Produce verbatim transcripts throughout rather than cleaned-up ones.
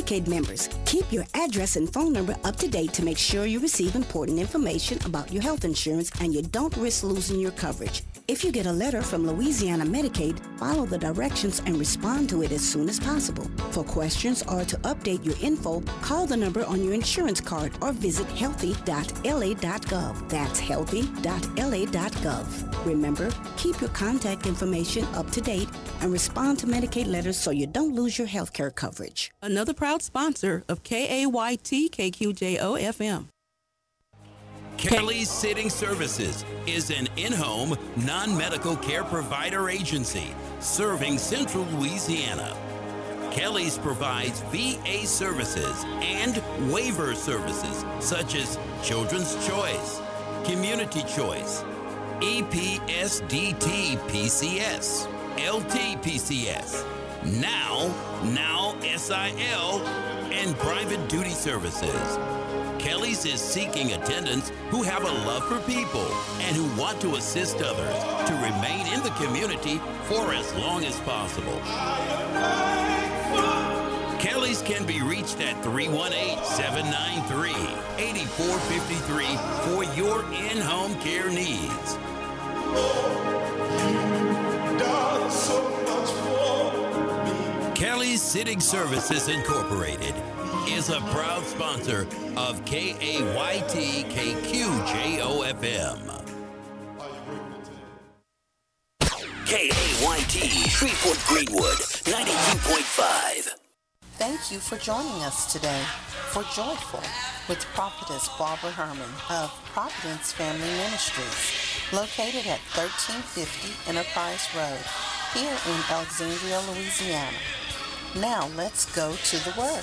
Medicaid members, keep your address and phone number up to date to make sure you receive important information about your health insurance and you don't risk losing your coverage. If you get a letter from Louisiana Medicaid, follow the directions and respond to it as soon as possible. For questions or to update your info, call the number on your insurance card or visit healthy dot L A dot gov. That's healthy dot L A dot gov. Remember, keep your contact information up to date and respond to Medicaid letters so you don't lose your health care coverage. Another proud sponsor of K A Y T K Q J O F M. Kelly's Sitting Services is an in-home, non-medical care provider agency serving Central Louisiana. Kelly's provides V A services and waiver services such as Children's Choice, Community Choice, E P S D T P C S, L T P C S, Now, Now S I L, and Private Duty Services. Kelly's is seeking attendants who have a love for people and who want to assist others to remain in the community for as long as possible. Kelly's can be reached at three one eight, seven nine three, eight four five three for your in-home care needs. Kelly's Sitting Services Incorporated is a proud sponsor of K A Y T K Q J O F M. K A Y T, Shreveport Greenwood, ninety-two point five. Thank you for joining us today for Joyful with Prophetess Barbara Herman of Providence Family Ministries, located at thirteen fifty Enterprise Road, here in Alexandria, Louisiana. Now let's go to the Word.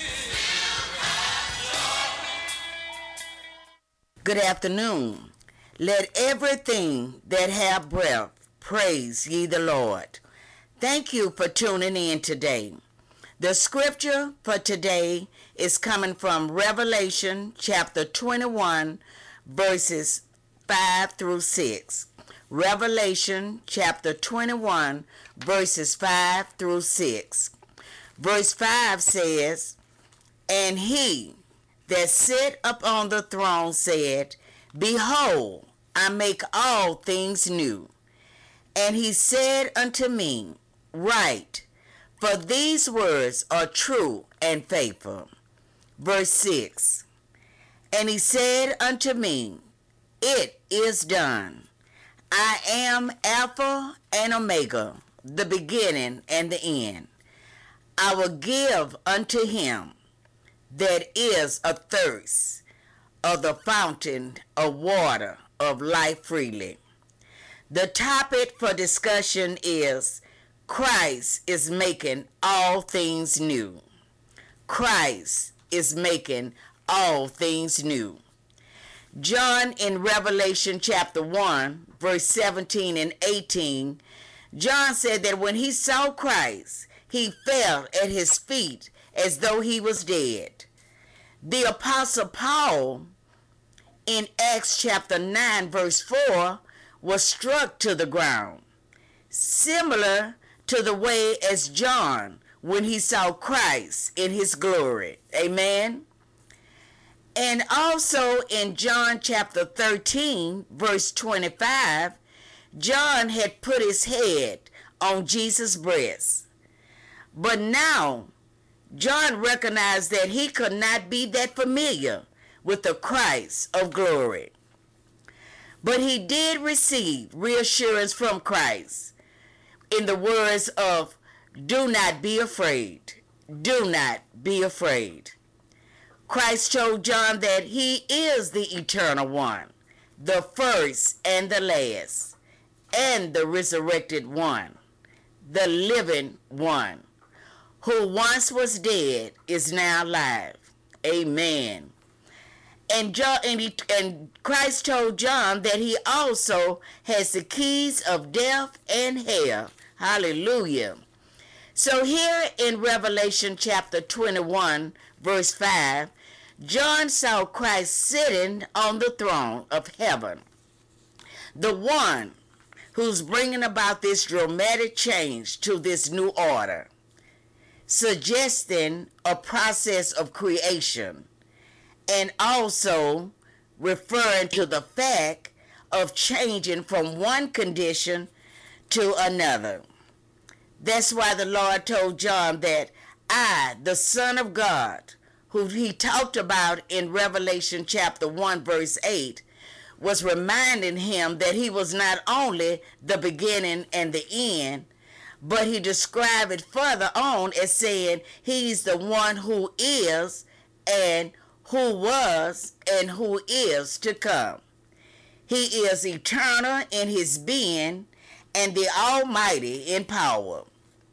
Good afternoon. Let everything that have breath praise ye the Lord. Thank you for tuning in today. The scripture for today is coming from Revelation chapter twenty-one, verses five through six. Revelation chapter twenty-one, verses five through six. Verse five says, "And he that sit upon the throne said, Behold, I make all things new. And he said unto me, Write, for these words are true and faithful." Verse six, "And he said unto me, It is done. I am Alpha and Omega, the beginning and the end. I will give unto him that is athirst of the fountain of water of life freely." The topic for discussion is Christ is making all things new. Christ is making all things new. John in Revelation chapter one, verse seventeen and eighteen, John said that when he saw Christ, he fell at his feet as though he was dead. The Apostle Paul in Acts chapter nine, verse four, was struck to the ground, similar to the way as John when he saw Christ in his glory. Amen. And also in John chapter thirteen, verse twenty-five, John had put his head on Jesus' breast. But now, John recognized that he could not be that familiar with the Christ of glory. But he did receive reassurance from Christ in the words of, "Do not be afraid. Do not be afraid." Christ told John that he is the eternal one, the first and the last, and the resurrected one, the living one, who once was dead is now alive. Amen. And, John, and, he, and Christ told John that he also has the keys of death and hell. Hallelujah. So here in Revelation chapter twenty-one, verse five, John saw Christ sitting on the throne of heaven, the one who's bringing about this dramatic change to this new order. suggesting a process of creation, and also referring to the fact of changing from one condition to another. That's why the Lord told John that I, the Son of God, who he talked about in Revelation chapter one, verse eight, was reminding him that he was not only the beginning and the end, but he described it further on as saying he's the one who is and who was and who is to come. He is eternal in his being and the Almighty in power.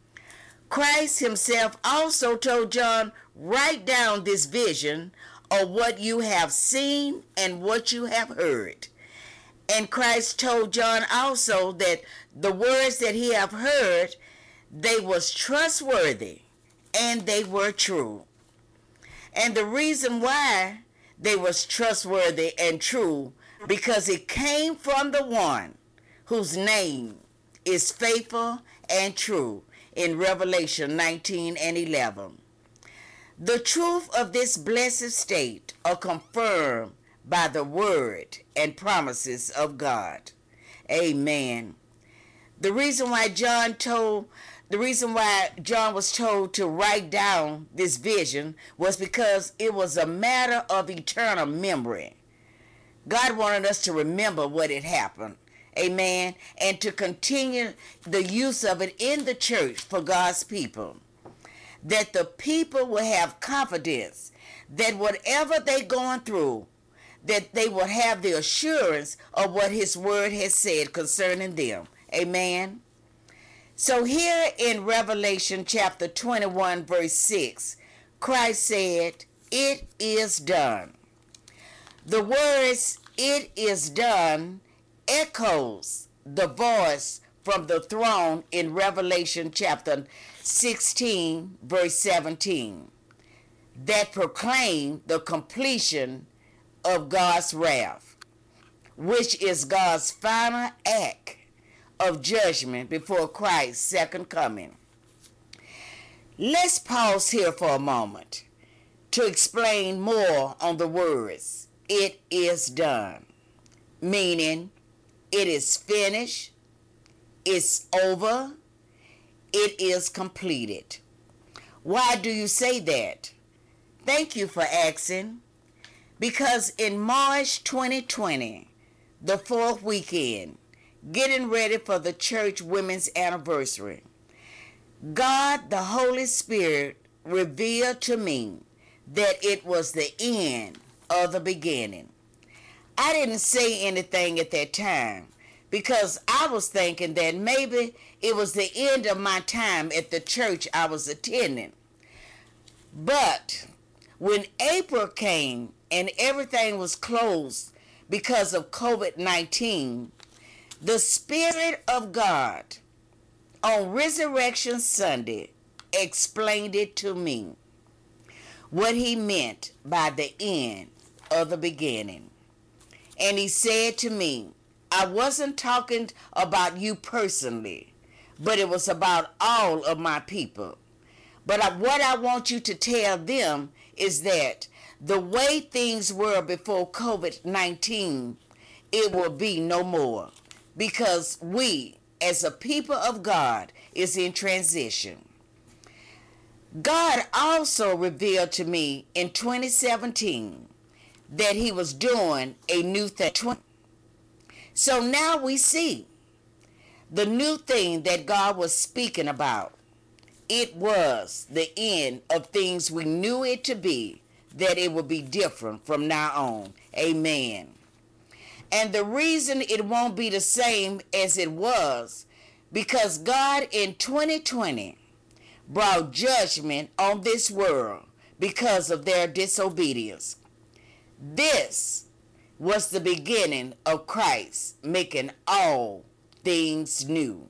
Christ himself also told John, write down this vision of what you have seen and what you have heard. And Christ told John also that the words that he have heard, they was trustworthy and they were true. And the reason why they was trustworthy and true, because it came from the one whose name is faithful and true in Revelation nineteen and eleven. The truth of this blessed state are confirmed by the word and promises of God. Amen. The reason why John told, the reason why John was told to write down this vision was because it was a matter of eternal memory. God wanted us to remember what had happened. Amen. And to continue the use of it in the church for God's people. That the people will have confidence that whatever they're going through, that they will have the assurance of what his word has said concerning them. Amen. So here in Revelation chapter twenty-one, verse six, Christ said, it is done. The words, it is done, echoes the voice from the throne in Revelation chapter sixteen, verse seventeen, that proclaim the completion of God's wrath, which is God's final act of judgment before Christ's second coming. Let's pause here for a moment to explain more on the words, it is done, meaning it is finished, it's over, it is completed. Why do you say that? Thank you for asking. Because in March twenty twenty, the fourth weekend, getting ready for the church women's anniversary, God, the Holy Spirit, revealed to me that it was the end of the beginning. I didn't say anything at that time because I was thinking that maybe it was the end of my time at the church I was attending. But when April came and everything was closed because of COVID nineteen, the Spirit of God on Resurrection Sunday explained it to me, what he meant by the end of the beginning. And he said to me, I wasn't talking about you personally, but it was about all of my people. But I, what I want you to tell them is that the way things were before COVID nineteen, it will be no more. Because we, as a people of God, is in transition. God also revealed to me in twenty seventeen that he was doing a new thing. So now we see the new thing that God was speaking about. It was the end of things we knew it to be, that it would be different from now on. Amen. And the reason it won't be the same as it was, because God in twenty twenty brought judgment on this world because of their disobedience. This was the beginning of Christ making all things new.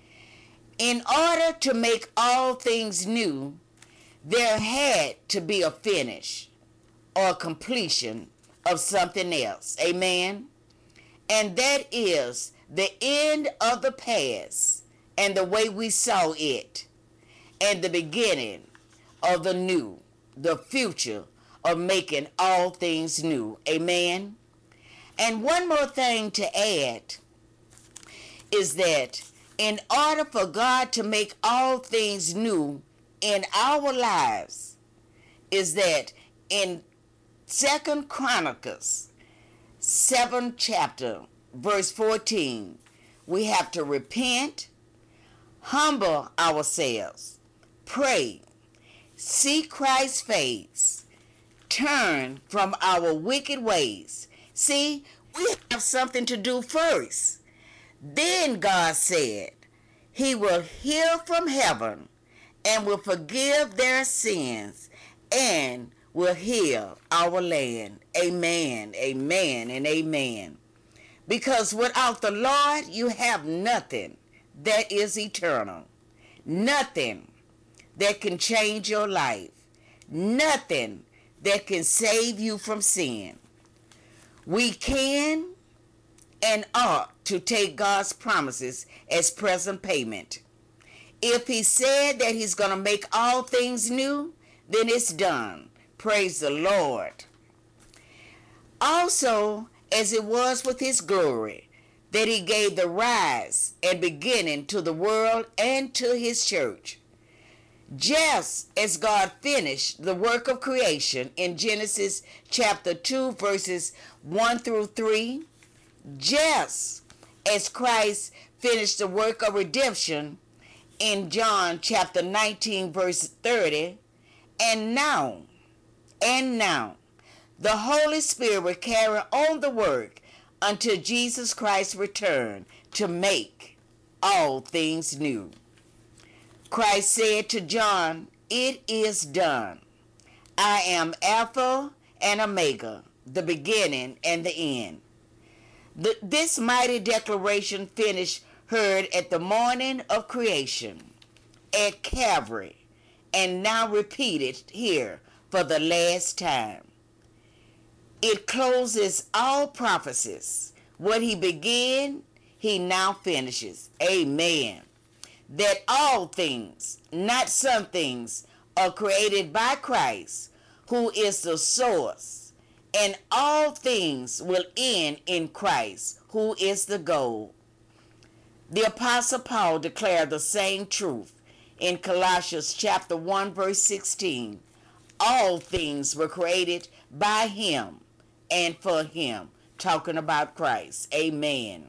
In order to make all things new, there had to be a finish or completion of something else. Amen? And that is the end of the past and the way we saw it, and the beginning of the new, the future of making all things new. Amen. And one more thing to add is that in order for God to make all things new in our lives, is that in Second Chronicles seventh chapter, verse fourteen, we have to repent, humble ourselves, pray, seek Christ's face, turn from our wicked ways. See, we have something to do first. Then God said, He will hear from heaven and will forgive their sins and will heal our land. Amen, amen, and amen. Because without the Lord, you have nothing that is eternal. Nothing that can change your life. Nothing that can save you from sin. We can and ought to take God's promises as present payment. If He said that He's going to make all things new, then it's done. Praise the Lord. Also, as it was with His glory, that He gave the rise and beginning to the world and to His church. Just as God finished the work of creation in Genesis chapter two, verses one through three, just as Christ finished the work of redemption in John chapter nineteen, verse thirty, and now, and now, the Holy Spirit will carry on the work until Jesus Christ's return to make all things new. Christ said to John, "It is done. I am Alpha and Omega, the beginning and the end." The, this mighty declaration finished heard at the morning of creation at Calvary, and now repeated here for the last time. It closes all prophecies. What He began, He now finishes. Amen. That all things, not some things, are created by Christ, who is the source, and all things will end in Christ, who is the goal. The Apostle Paul declared the same truth in Colossians chapter one, verse sixteen. All things were created by Him and for Him, talking about Christ. Amen.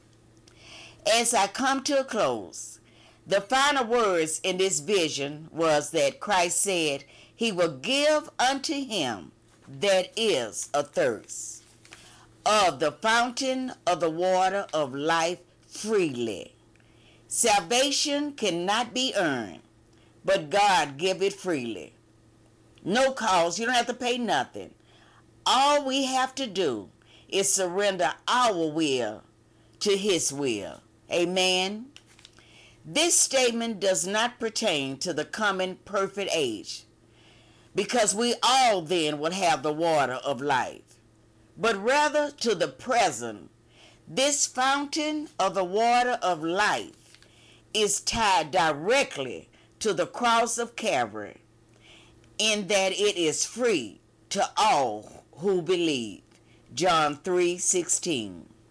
As I come to a close, the final words in this vision was that Christ said He will give unto him that is athirst of the fountain of the water of life freely. Salvation cannot be earned, but God give it freely. No cost. You don't have to pay nothing. All we have to do is surrender our will to His will. Amen. This statement does not pertain to the coming perfect age, because we all then will have the water of life, but rather to the present. This fountain of the water of life is tied directly to the cross of Calvary, in that it is free to all who believe. John three sixteen.